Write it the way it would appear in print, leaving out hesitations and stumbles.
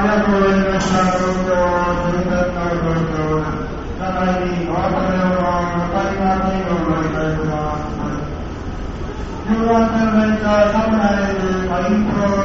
りがとうございました。東京、純潔の東京、中にお別れを分かりませんようお願いします。10月6日、サムライズ、インプロ